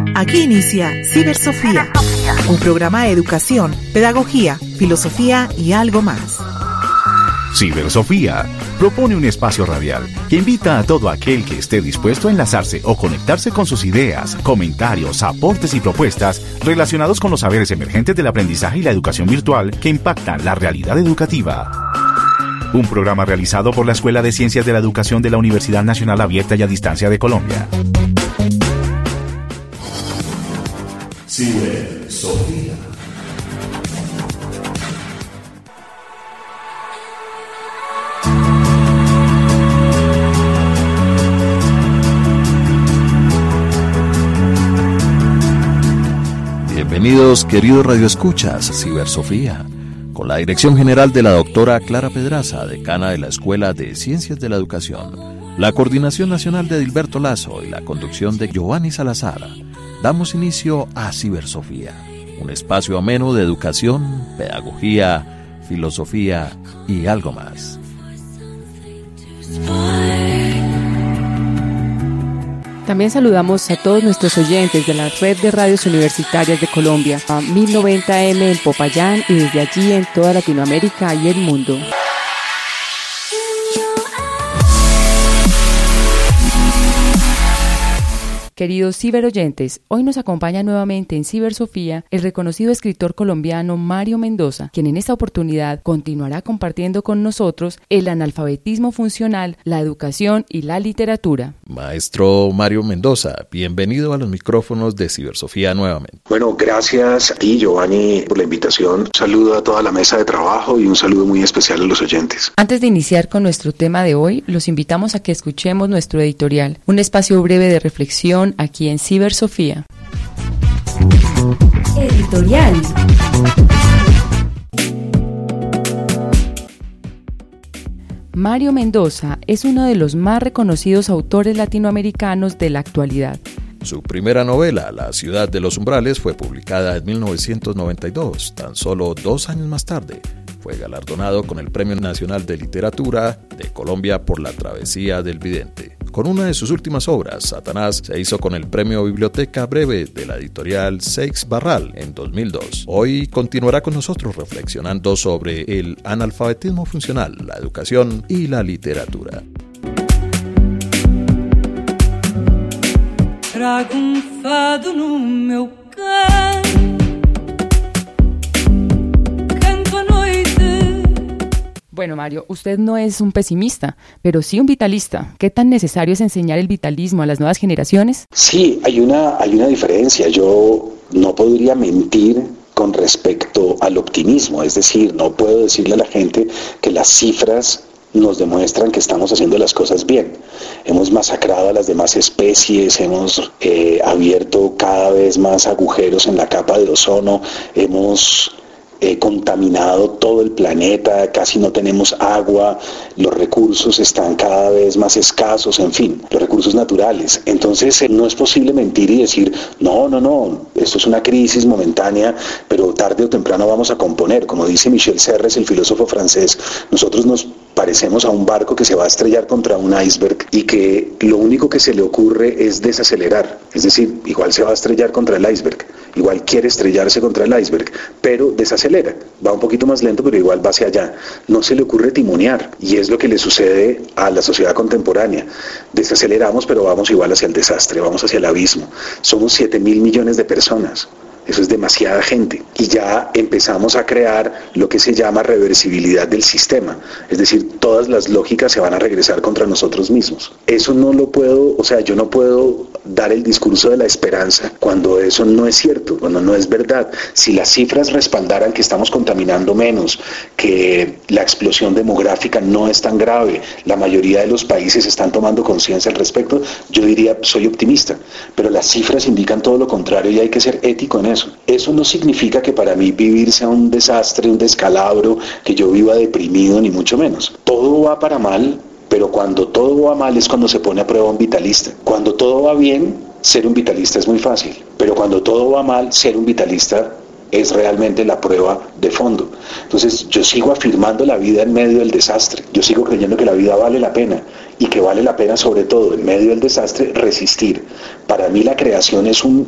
Aquí inicia Cibersofía, un programa de educación, pedagogía, filosofía y algo más. Cibersofía propone un espacio radial que invita a todo aquel que esté dispuesto a enlazarse o conectarse con sus ideas, comentarios, aportes y propuestas relacionados con los saberes emergentes del aprendizaje y la educación virtual que impactan la realidad educativa. Un programa realizado por la Escuela de Ciencias de la Educación de la Universidad Nacional Abierta y a Distancia de Colombia. Cibersofía. Bienvenidos, queridos radioescuchas, a Cibersofía, con la dirección general de la doctora Clara Pedraza, decana de la Escuela de Ciencias de la Educación, la coordinación nacional de Edilberto Lazo y la conducción de Giovanni Salazar. Damos inicio a Cibersofía, un espacio ameno de educación, pedagogía, filosofía y algo más. También saludamos a todos nuestros oyentes de la Red de Radios Universitarias de Colombia, a 1090M en Popayán y desde allí en toda Latinoamérica y el mundo. Queridos ciberoyentes, hoy nos acompaña nuevamente en Cibersofía el reconocido escritor colombiano Mario Mendoza, quien en esta oportunidad continuará compartiendo con nosotros el analfabetismo funcional, la educación y la literatura. Maestro Mario Mendoza, bienvenido a los micrófonos de Cibersofía nuevamente. Bueno, gracias a ti, Giovanni, por la invitación. Un saludo a toda la mesa de trabajo y un saludo muy especial a los oyentes. Antes de iniciar con nuestro tema de hoy, los invitamos a que escuchemos nuestro editorial, un espacio breve de reflexión aquí en Cibersofía. Editorial. Mario Mendoza es uno de los más reconocidos autores latinoamericanos de la actualidad. Su primera novela, La ciudad de los umbrales, fue publicada en 1992, tan solo 2 años más tarde. Fue galardonado con el Premio Nacional de Literatura de Colombia por La travesía del vidente. Con una de sus últimas obras, Satanás, se hizo con el Premio Biblioteca Breve de la editorial Seix Barral en 2002. Hoy continuará con nosotros reflexionando sobre el analfabetismo funcional, la educación y la literatura. Trago fado no meu canto. Bueno, Mario, usted no es un pesimista, pero sí un vitalista. ¿Qué tan necesario es enseñar el vitalismo a las nuevas generaciones? Sí, hay una diferencia. Yo no podría mentir con respecto al optimismo, es decir, no puedo decirle a la gente que las cifras nos demuestran que estamos haciendo las cosas bien. Hemos masacrado a las demás especies, hemos abierto cada vez más agujeros en la capa de ozono, hemos contaminado todo el planeta, casi no tenemos agua, los recursos están cada vez más escasos, en fin, los recursos naturales. Entonces no es posible mentir y decir, no, esto es una crisis momentánea, pero tarde o temprano vamos a componer. Como dice Michel Serres, el filósofo francés, nosotros nos parecemos a un barco que se va a estrellar contra un iceberg y que lo único que se le ocurre es desacelerar, es decir, igual se va a estrellar contra el iceberg, igual quiere estrellarse contra el iceberg, pero desacelera, va un poquito más lento, pero igual va hacia allá. No se le ocurre timonear, y es lo que le sucede a la sociedad contemporánea. Desaceleramos, pero vamos igual hacia el desastre, vamos hacia el abismo. Somos 7.000 millones de personas. Eso es demasiada gente. Y ya empezamos a crear lo que se llama reversibilidad del sistema. Es decir, todas las lógicas se van a regresar contra nosotros mismos. Eso no lo puedo, yo no puedo dar el discurso de la esperanza cuando eso no es cierto, cuando no es verdad. Si las cifras respaldaran que estamos contaminando menos, que la explosión demográfica no es tan grave, la mayoría de los países están tomando conciencia al respecto, yo diría, soy optimista. Pero las cifras indican todo lo contrario y hay que ser ético en eso. Eso no significa que para mí vivir sea un desastre, un descalabro, que yo viva deprimido, ni mucho menos. Todo va para mal, pero cuando todo va mal es cuando se pone a prueba un vitalista. Cuando todo va bien, ser un vitalista es muy fácil, pero cuando todo va mal, ser un vitalista es realmente la prueba de fondo. Entonces yo sigo afirmando la vida en medio del desastre, yo sigo creyendo que la vida vale la pena y que vale la pena sobre todo en medio del desastre resistir. Para mí la creación es un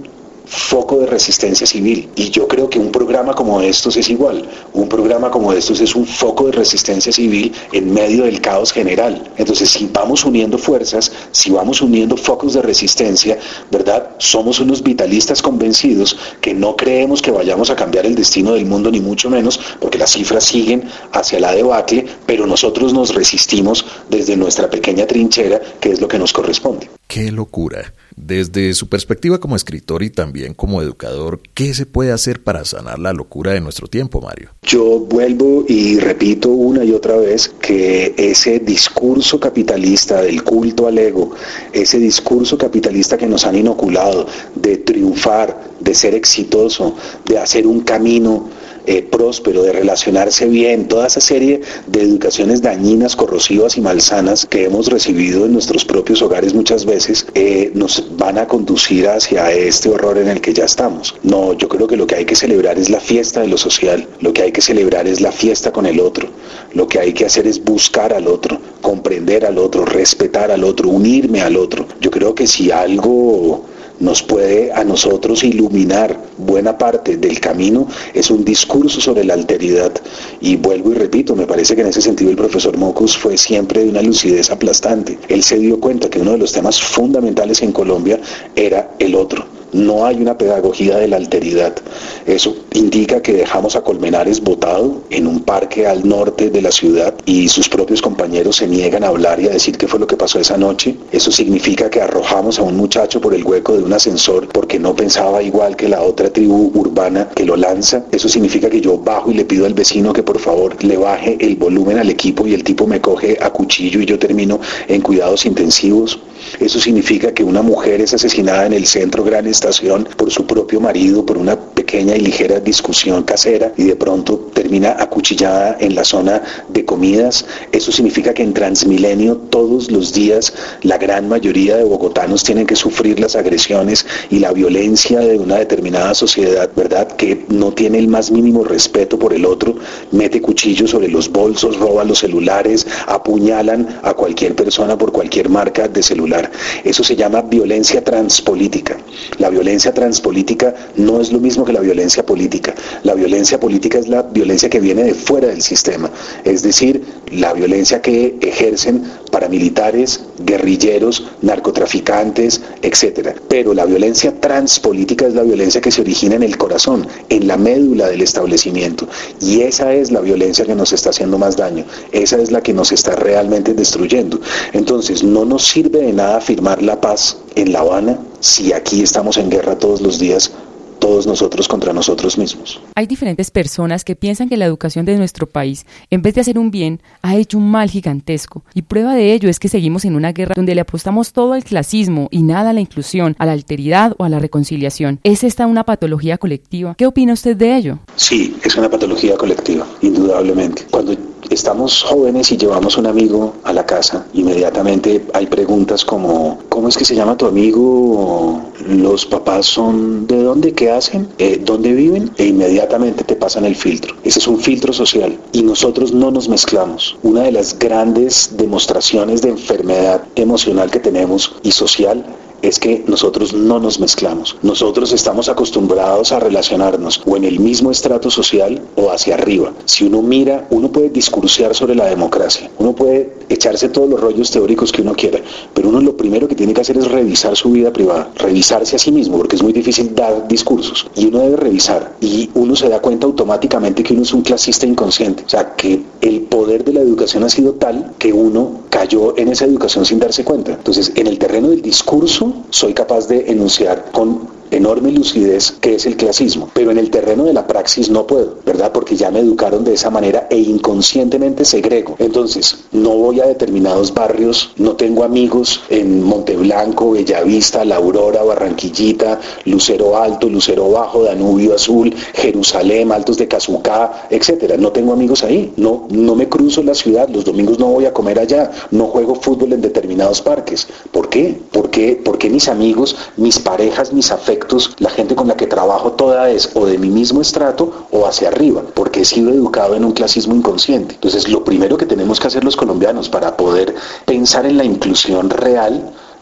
foco de resistencia civil. Y yo creo que un programa como estos es igual. Un programa como estos es un foco de resistencia civil en medio del caos general. Entonces, si vamos uniendo fuerzas, si vamos uniendo focos de resistencia, ¿verdad? Somos unos vitalistas convencidos que no creemos que vayamos a cambiar el destino del mundo, ni mucho menos, porque las cifras siguen hacia la debacle, pero nosotros nos resistimos desde nuestra pequeña trinchera, que es lo que nos corresponde. ¡Qué locura! Desde su perspectiva como escritor y también como educador, ¿qué se puede hacer para sanar la locura de nuestro tiempo, Mario? Yo vuelvo y repito una y otra vez que ese discurso capitalista del culto al ego, ese discurso capitalista que nos han inoculado de triunfar, de ser exitoso, de hacer un camino próspero, de relacionarse bien, toda esa serie de educaciones dañinas, corrosivas y malsanas que hemos recibido en nuestros propios hogares muchas veces, nos van a conducir hacia este horror en el que ya estamos. No, yo creo que lo que hay que celebrar es la fiesta de lo social, lo que hay que celebrar es la fiesta con el otro, lo que hay que hacer es buscar al otro, comprender al otro, respetar al otro, unirme al otro. Yo creo que si algo nos puede a nosotros iluminar buena parte del camino es un discurso sobre la alteridad. Y vuelvo y repito, me parece que en ese sentido el profesor Mockus fue siempre de una lucidez aplastante. Él se dio cuenta que uno de los temas fundamentales en Colombia era el otro. No hay una pedagogía de la alteridad. Eso indica que dejamos a Colmenares botado en un parque al norte de la ciudad y sus propios compañeros se niegan a hablar y a decir qué fue lo que pasó esa noche. Eso significa que arrojamos a un muchacho por el hueco de un ascensor porque no pensaba igual que la otra tribu urbana que lo lanza. Eso significa que yo bajo y le pido al vecino que por favor le baje el volumen al equipo y el tipo me coge a cuchillo y yo termino en cuidados intensivos. Eso significa que una mujer es asesinada en el centro Gran Estación por su propio marido por una pequeña y ligera discusión casera y de pronto termina acuchillada en la zona de comidas. Eso significa que en Transmilenio todos los días la gran mayoría de bogotanos tienen que sufrir las agresiones y la violencia de una determinada sociedad, ¿verdad? Que no tiene el más mínimo respeto por el otro, mete cuchillos sobre los bolsos, roba los celulares, apuñalan a cualquier persona por cualquier marca de celular. Eso se llama violencia transpolítica. La violencia transpolítica no es lo mismo que la violencia política. La violencia política es la violencia que viene de fuera del sistema, es decir, la violencia que ejercen paramilitares, guerrilleros, narcotraficantes, etcétera. Pero la violencia transpolítica es la violencia que se origina en el corazón, en la médula del establecimiento. Y esa es la violencia que nos está haciendo más daño. Esa es la que nos está realmente destruyendo. Entonces, no nos sirve de nada firmar la paz en La Habana si aquí estamos en guerra todos los días, todos nosotros contra nosotros mismos. Hay diferentes personas que piensan que la educación de nuestro país, en vez de hacer un bien, ha hecho un mal gigantesco. Y prueba de ello es que seguimos en una guerra donde le apostamos todo al clasismo y nada a la inclusión, a la alteridad o a la reconciliación. ¿Es esta una patología colectiva? ¿Qué opina usted de ello? Sí, es una patología colectiva, indudablemente. Cuando estamos jóvenes y llevamos un amigo a la casa, inmediatamente hay preguntas como ¿cómo es que se llama tu amigo? ¿Los papás son de dónde? ¿Qué hacen? ¿Dónde viven? E inmediatamente te pasan el filtro. Ese es un filtro social y nosotros no nos mezclamos. Una de las grandes demostraciones de enfermedad emocional que tenemos y social es que nosotros no nos mezclamos. Nosotros estamos acostumbrados a relacionarnos o en el mismo estrato social o hacia arriba. Si uno mira, uno puede discursear sobre la democracia, uno puede echarse todos los rollos teóricos que uno quiera, pero uno lo primero que tiene que hacer es revisar su vida privada, revisarse a sí mismo, porque es muy difícil dar discursos, y uno debe revisar, y uno se da cuenta automáticamente que uno es un clasista inconsciente, o sea, que el poder de la educación ha sido tal que uno cayó en esa educación sin darse cuenta. Entonces, en el terreno del discurso, soy capaz de enunciar con enorme lucidez qué es el clasismo, pero en el terreno de la praxis no puedo, ¿verdad? Porque ya me educaron de esa manera e inconscientemente segrego. Entonces, no voy a determinados barrios, no tengo amigos en Monteblanco, Bellavista, La Aurora, Barranquillita, Lucero Alto, Lucero Bajo, Danubio Azul, Jerusalén, Altos de Cazucá, etcétera. No tengo amigos ahí, no me cruzo la ciudad, los domingos no voy a comer allá, no juego fútbol en determinados parques. ¿Por qué? Porque mis amigos, mis parejas, mis afectos, la gente con la que trabajo toda es o de mi mismo estrato o hacia arriba, porque he sido educado en un clasismo inconsciente. Entonces, lo primero que tenemos que hacer los colombianos para poder pensar en la inclusión real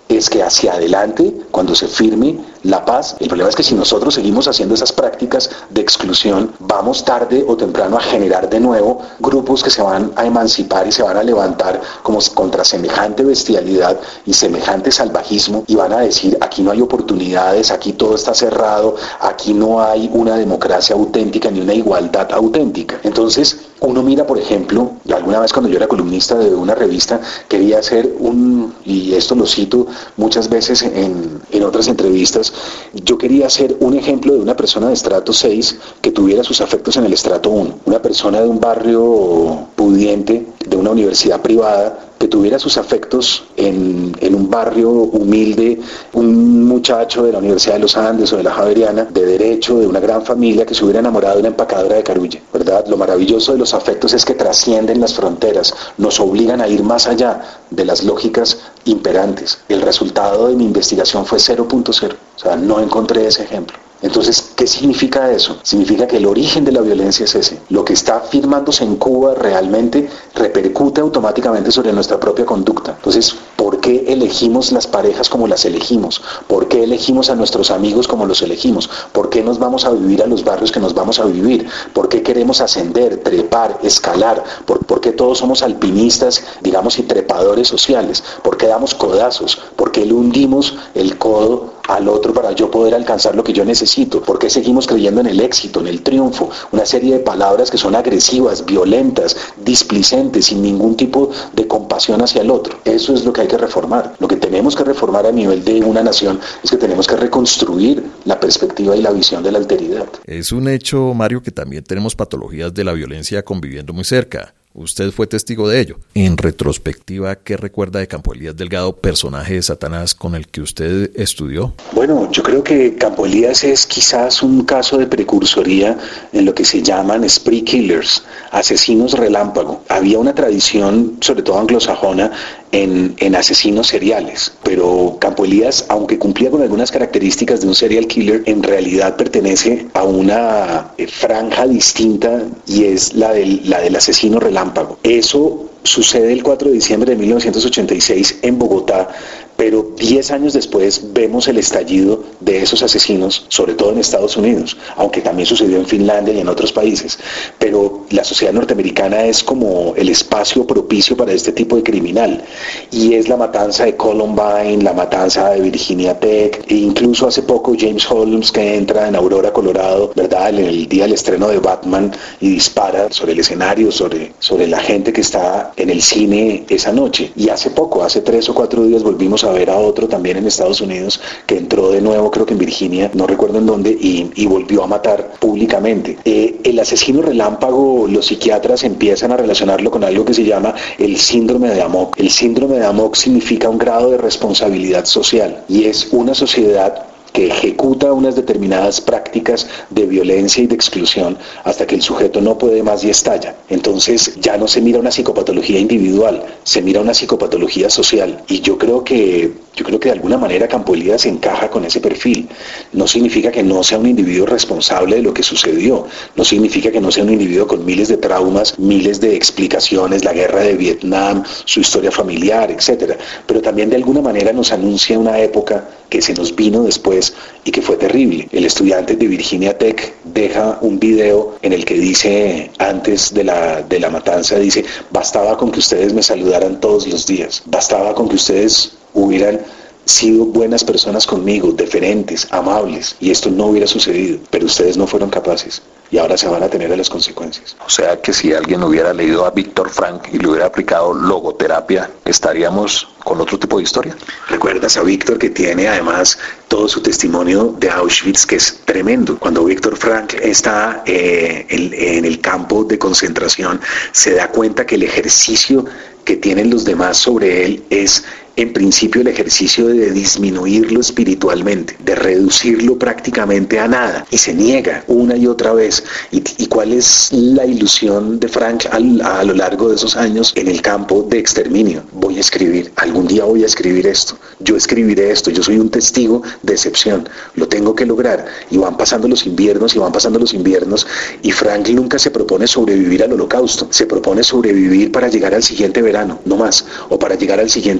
es que hacia adelante, cuando se firme la paz, el problema es que si nosotros seguimos haciendo esas prácticas de exclusión, vamos tarde o temprano a generar de nuevo grupos que se van a emancipar y se van a levantar como contra semejante bestialidad y semejante salvajismo, y van a decir: aquí no hay oportunidades, aquí todo está cerrado, aquí no hay una democracia auténtica ni una igualdad auténtica. Entonces uno mira, por ejemplo, alguna vez cuando yo era columnista de una revista, quería hacer y esto lo cito muchas veces en otras entrevistas, yo quería hacer un ejemplo de una persona de estrato 6 que tuviera sus afectos en el estrato 1, una persona de un barrio pudiente, de una universidad privada, que tuviera sus afectos en un barrio humilde, un muchacho de la Universidad de los Andes o de la Javeriana, de derecho, de una gran familia, que se hubiera enamorado de una empacadora de carulla, ¿verdad? Lo maravilloso de los afectos es que trascienden las fronteras, nos obligan a ir más allá de las lógicas imperantes. El resultado de mi investigación fue 0.0, o sea, no encontré ese ejemplo. Entonces, ¿qué significa eso? Significa que el origen de la violencia es ese. Lo que está firmándose en Cuba realmente repercute automáticamente sobre nuestra propia conducta. Entonces, ¿por qué elegimos las parejas como las elegimos? ¿Por qué elegimos a nuestros amigos como los elegimos? ¿Por qué nos vamos a vivir a los barrios que nos vamos a vivir? ¿Por qué queremos ascender, trepar, escalar? ¿Por qué todos somos alpinistas, digamos, y trepadores sociales? ¿Por qué damos codazos? ¿Por qué le hundimos el codo al otro para yo poder alcanzar lo que yo necesito? ¿Por qué seguimos creyendo en el éxito, en el triunfo? Una serie de palabras que son agresivas, violentas, displicentes, sin ningún tipo de compasión hacia el otro. Eso es lo que hay que reformar. Lo que tenemos que reformar a nivel de una nación es que tenemos que reconstruir la perspectiva y la visión de la alteridad. Es un hecho, Mario, que también tenemos patologías de la violencia conviviendo muy cerca. Usted fue testigo de ello. En retrospectiva, ¿qué recuerda de Campo Elías Delgado, personaje de Satanás con el que usted estudió? Bueno, yo creo que Campo Elías es quizás un caso de precursoría en lo que se llaman spree killers, asesinos relámpago. Había una tradición, sobre todo anglosajona, en asesinos seriales, pero Campo Elías, aunque cumplía con algunas características de un serial killer, en realidad pertenece a una franja distinta, y es la del asesino relámpago. Eso sucede el 4 de diciembre de 1986 en Bogotá, pero 10 años después vemos el estallido de esos asesinos, sobre todo en Estados Unidos, aunque también sucedió en Finlandia y en otros países. Pero la sociedad norteamericana es como el espacio propicio para este tipo de criminal, y es la matanza de Columbine, la matanza de Virginia Tech, e incluso hace poco James Holmes, que entra en Aurora, Colorado, ¿verdad?, en el día del estreno de Batman, y dispara sobre el escenario, sobre la gente que está en el cine esa noche. Y hace poco, hace 3 o 4 días, volvimos a ver a otro también en Estados Unidos que entró de nuevo, creo que en Virginia, no recuerdo en dónde, y volvió a matar públicamente. El asesino relámpago, los psiquiatras empiezan a relacionarlo con algo que se llama el síndrome de Amok. El síndrome de Amok significa un grado de responsabilidad social, y es una sociedad que ejecuta unas determinadas prácticas de violencia y de exclusión hasta que el sujeto no puede más y estalla. Entonces ya no se mira una psicopatología individual, se mira una psicopatología social, y yo creo que de alguna manera Campo Elías encaja con ese perfil. No significa que no sea un individuo responsable de lo que sucedió, no significa que no sea un individuo con miles de traumas, miles de explicaciones, la guerra de Vietnam, su historia familiar, etcétera, pero también de alguna manera nos anuncia una época que se nos vino después y que fue terrible. El estudiante de Virginia Tech deja un video en el que dice, antes de la matanza, dice: bastaba con que ustedes me saludaran todos los días, bastaba con que ustedes hubieran sido buenas personas conmigo, deferentes, amables, y esto no hubiera sucedido, pero ustedes no fueron capaces, y ahora se van a tener a las consecuencias. O sea que si alguien hubiera leído a Víctor Frank y le hubiera aplicado logoterapia, ¿estaríamos con otro tipo de historia? Recuerdas a Víctor, que tiene además todo su testimonio de Auschwitz, que es tremendo. Cuando Víctor Frank está en el campo de concentración, se da cuenta que el ejercicio que tienen los demás sobre él es, en principio, el ejercicio de disminuirlo espiritualmente, de reducirlo prácticamente a nada, y se niega una y otra vez. ¿Y cuál es la ilusión de Frank a lo largo de esos años en el campo de exterminio? Voy a escribir, algún día voy a escribir esto, yo escribiré esto, yo soy un testigo de excepción, lo tengo que lograr. Y van pasando los inviernos y van pasando los inviernos, y Frank nunca se propone sobrevivir al holocausto, se propone sobrevivir para llegar al siguiente verano, no más, o para llegar al siguiente invierno,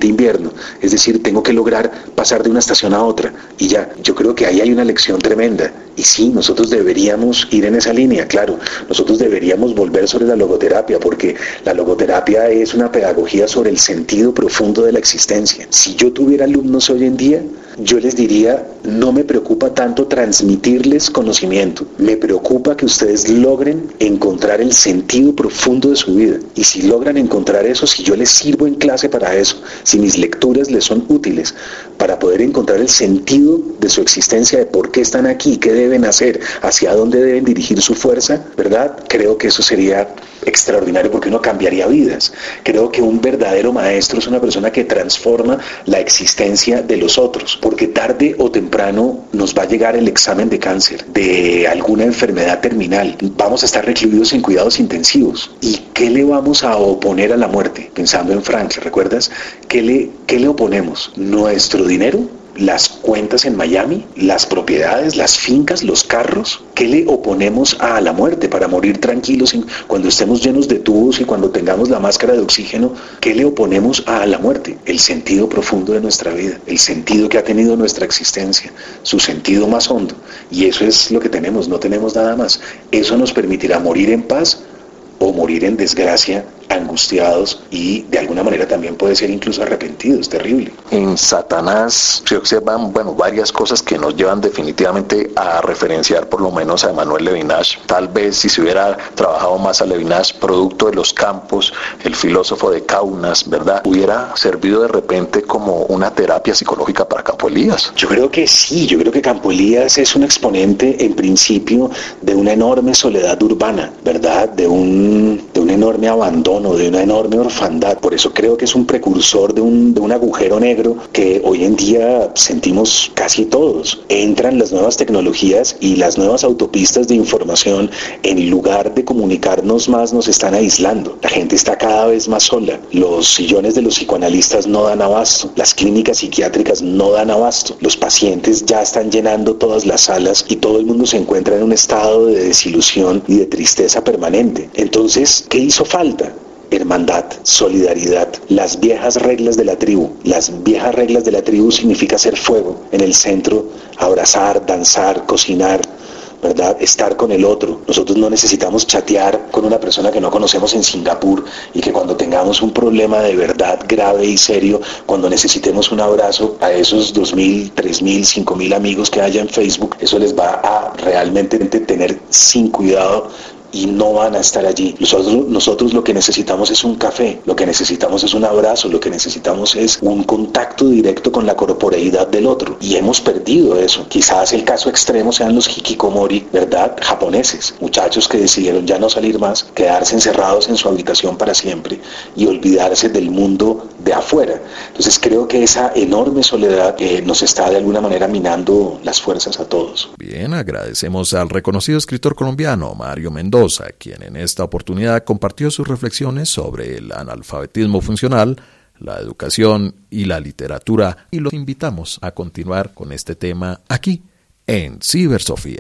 retorno. Es decir, tengo que lograr pasar de una estación a otra y ya. Yo creo que ahí hay una lección tremenda. Y sí, nosotros deberíamos ir en esa línea, claro. Nosotros deberíamos volver sobre la logoterapia, porque la logoterapia es una pedagogía sobre el sentido profundo de la existencia. Si yo tuviera alumnos hoy en día, yo les diría, no me preocupa tanto transmitirles conocimiento, me preocupa que ustedes logren encontrar el sentido profundo de su vida. Y si logran encontrar eso, si yo les sirvo en clase para eso, si mis lecturas les son útiles para poder encontrar el sentido de su existencia, de por qué están aquí, qué deben hacer, hacia dónde deben dirigir su fuerza, ¿verdad? Creo que eso sería extraordinario porque uno cambiaría vidas. Creo que un verdadero maestro es una persona que transforma la existencia de los otros, porque tarde o temprano nos va a llegar el examen de cáncer, de alguna enfermedad terminal. Vamos a estar recluidos en cuidados intensivos. ¿Y qué le vamos a oponer a la muerte? Pensando en Frank, ¿recuerdas? ¿Qué le oponemos? ¿Nuestro dinero? ¿Las cuentas en Miami? ¿Las propiedades? ¿Las fincas? ¿Los carros? ¿Qué le oponemos a la muerte para morir tranquilos cuando estemos llenos de tubos y cuando tengamos la máscara de oxígeno? ¿Qué le oponemos a la muerte? El sentido profundo de nuestra vida, el sentido que ha tenido nuestra existencia, su sentido más hondo. Y eso es lo que tenemos, no tenemos nada más. Eso nos permitirá morir en paz o morir en desgracia, angustiados y de alguna manera también puede ser incluso arrepentidos, terrible. En Satanás se observan, varias cosas que nos llevan definitivamente a referenciar por lo menos a Emmanuel Levinas. Tal vez si se hubiera trabajado más a Levinas, producto de los campos, el filósofo de Kaunas, ¿verdad? Hubiera servido de repente como una terapia psicológica para Campo Elías. Yo creo que sí, yo creo que Campo Elías es un exponente en principio de una enorme soledad urbana, ¿verdad? De un enorme abandono, de una enorme orfandad. Por eso creo que es un precursor de un agujero negro que hoy en día sentimos casi todos. Entran las nuevas tecnologías y las nuevas autopistas de información, en lugar de comunicarnos más, nos están aislando. La gente está cada vez más sola. Los sillones de los psicoanalistas no dan abasto. Las clínicas psiquiátricas no dan abasto. Los pacientes ya están llenando todas las salas y todo el mundo se encuentra en un estado de desilusión y de tristeza permanente. Entonces, ¿qué hizo falta? Hermandad, solidaridad, las viejas reglas de la tribu. Las viejas reglas de la tribu significa hacer fuego en el centro, abrazar, danzar, cocinar, ¿verdad? Estar con el otro. Nosotros no necesitamos chatear con una persona que no conocemos en Singapur y que cuando tengamos un problema de verdad grave y serio, cuando necesitemos un abrazo a esos 2.000, 3.000, 5.000 amigos que haya en Facebook, eso les va a realmente tener sin cuidado y no van a estar allí. Nosotros lo que necesitamos es un café, lo que necesitamos es un abrazo, lo que necesitamos es un contacto directo con la corporeidad del otro, y hemos perdido eso. Quizás el caso extremo sean los hikikomori, ¿verdad? Japoneses, muchachos que decidieron ya no salir más, quedarse encerrados en su habitación para siempre y olvidarse del mundo de afuera. Entonces creo que esa enorme soledad nos está de alguna manera minando las fuerzas a todos. Bien, agradecemos al reconocido escritor colombiano Mario Mendoza, quien en esta oportunidad compartió sus reflexiones sobre el analfabetismo funcional, la educación y la literatura, y los invitamos a continuar con este tema aquí en Cibersofía.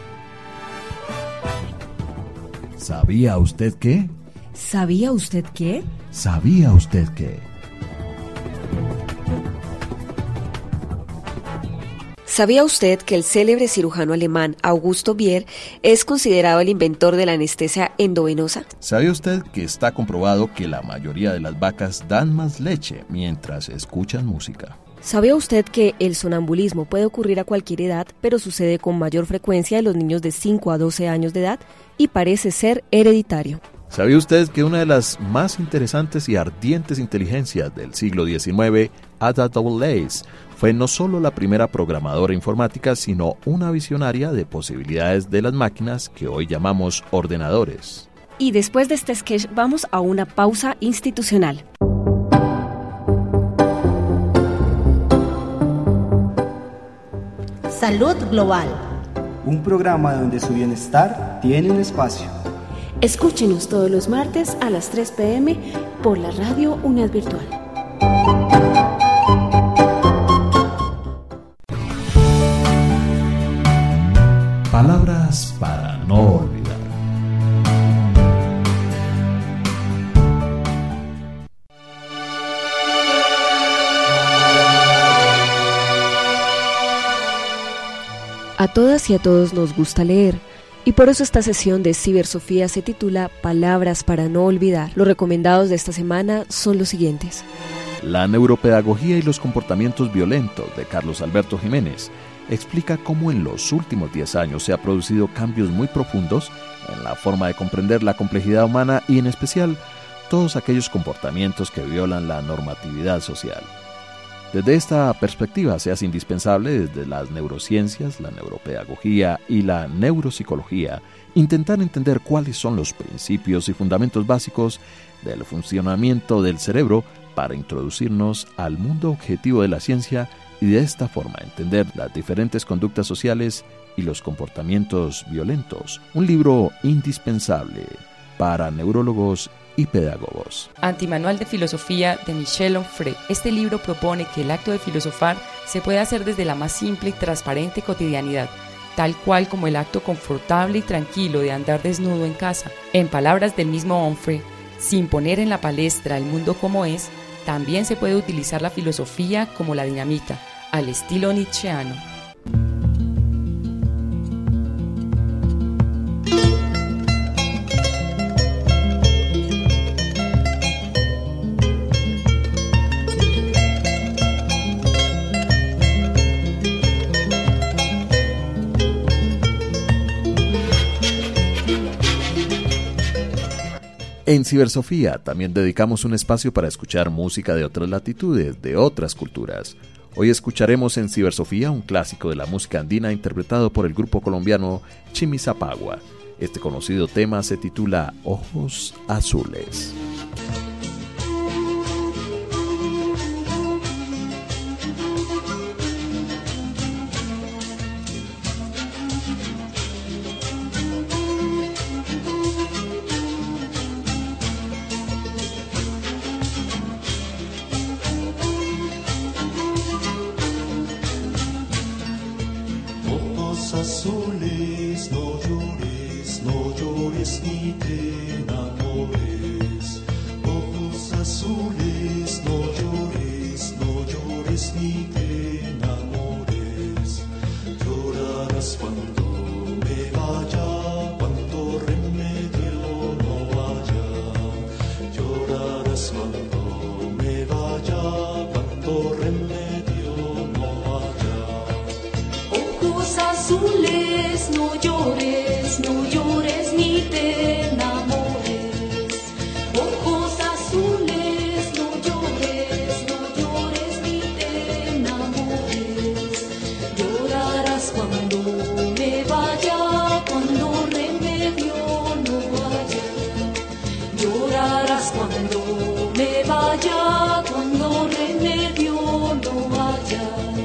¿Sabía usted qué? ¿Sabía usted qué? ¿Sabía usted qué? ¿Sabía usted que el célebre cirujano alemán Augusto Bier es considerado el inventor de la anestesia endovenosa? ¿Sabía usted que está comprobado que la mayoría de las vacas dan más leche mientras escuchan música? ¿Sabía usted que el sonambulismo puede ocurrir a cualquier edad, pero sucede con mayor frecuencia en los niños de 5 a 12 años de edad y parece ser hereditario? ¿Sabía usted que una de las más interesantes y ardientes inteligencias del siglo XIX, Ada Lovelace, fue no solo la primera programadora informática, sino una visionaria de posibilidades de las máquinas que hoy llamamos ordenadores? Y después de este sketch vamos a una pausa institucional. Salud Global. Un programa donde su bienestar tiene un espacio. Escúchenos todos los martes a las 3 p.m. por la radio UNED Virtual. Palabras para no olvidar. A todas y a todos nos gusta leer, y por eso esta sesión de Cibersofía se titula Palabras para no olvidar. Los recomendados de esta semana son los siguientes. La neuropedagogía y los comportamientos violentos de Carlos Alberto Jiménez explica cómo en los últimos 10 años se han producido cambios muy profundos en la forma de comprender la complejidad humana y en especial todos aquellos comportamientos que violan la normatividad social. Desde esta perspectiva se hace indispensable desde las neurociencias, la neuropedagogía y la neuropsicología intentar entender cuáles son los principios y fundamentos básicos del funcionamiento del cerebro para introducirnos al mundo objetivo de la ciencia y de esta forma entender las diferentes conductas sociales y los comportamientos violentos. Un libro indispensable para neurólogos y pedagogos. Antimanual de Filosofía de Michel Onfray. Este libro propone que el acto de filosofar se puede hacer desde la más simple y transparente cotidianidad, tal cual como el acto confortable y tranquilo de andar desnudo en casa. En palabras del mismo Onfray, sin poner en la palestra el mundo como es, también se puede utilizar la filosofía como la dinamita, al estilo nietzscheano. En Cibersofía también dedicamos un espacio para escuchar música de otras latitudes, de otras culturas. Hoy escucharemos en Cibersofía un clásico de la música andina interpretado por el grupo colombiano Chimisapagua. Este conocido tema se titula Ojos Azules. Azules, no llores ni te enamores. Ojos azules, no llores ni te enamores. Llorarás cuando me vaya, cuando remedio no haya. Llorarás cuando me vaya, cuando remedio no haya. Ojos azules, no llores ni te enamores. Ojos azules, no llores ni te enamores. Llorarás cuando me vaya, cuando remedio no haya. Llorarás cuando me vaya, cuando remedio no haya.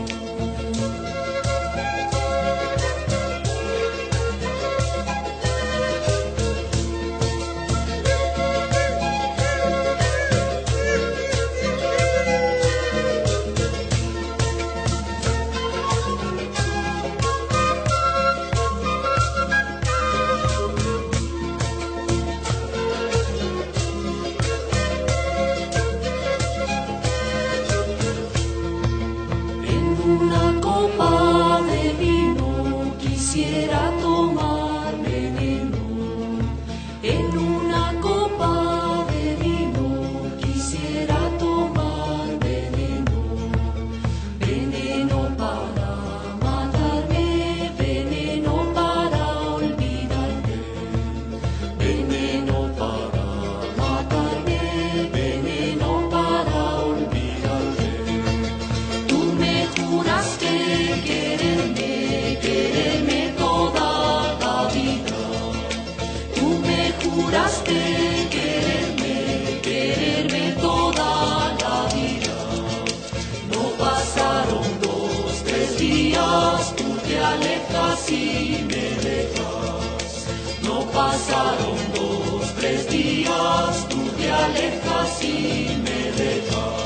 Y me dejas. No pasaron 2, 3 días, tú te alejas y me dejas.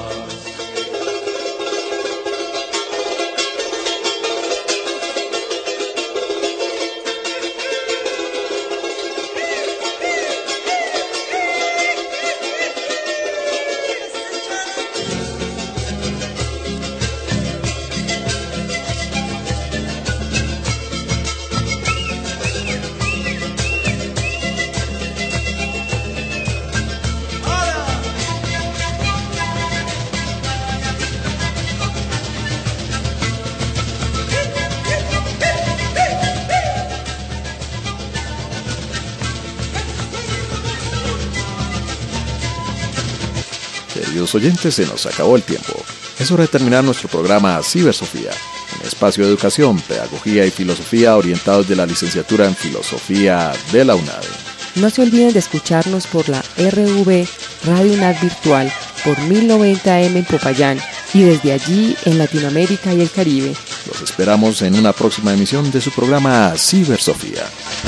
Queridos oyentes, se nos acabó el tiempo. Es hora de terminar nuestro programa Cibersofía, un espacio de educación, pedagogía y filosofía orientados de la licenciatura en Filosofía de la UNAD. No se olviden de escucharnos por la RV Radio UNAD Virtual por 1090M en Popayán y desde allí en Latinoamérica y el Caribe. Los esperamos en una próxima emisión de su programa Cibersofía.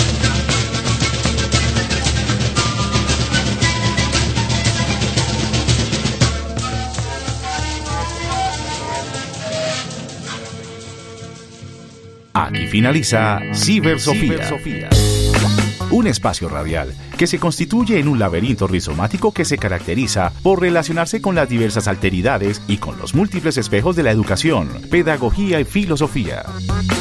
Aquí finaliza Cibersofía. Un espacio radial que se constituye en un laberinto rizomático que se caracteriza por relacionarse con las diversas alteridades y con los múltiples espejos de la educación, pedagogía y filosofía.